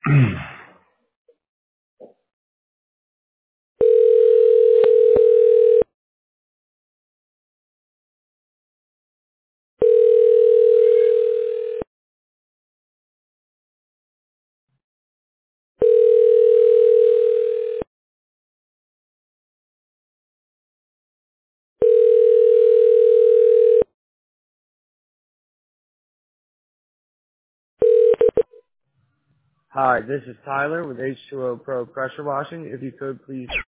Hi, this is Tyler with H2O Pro Pressure Washing. If you could please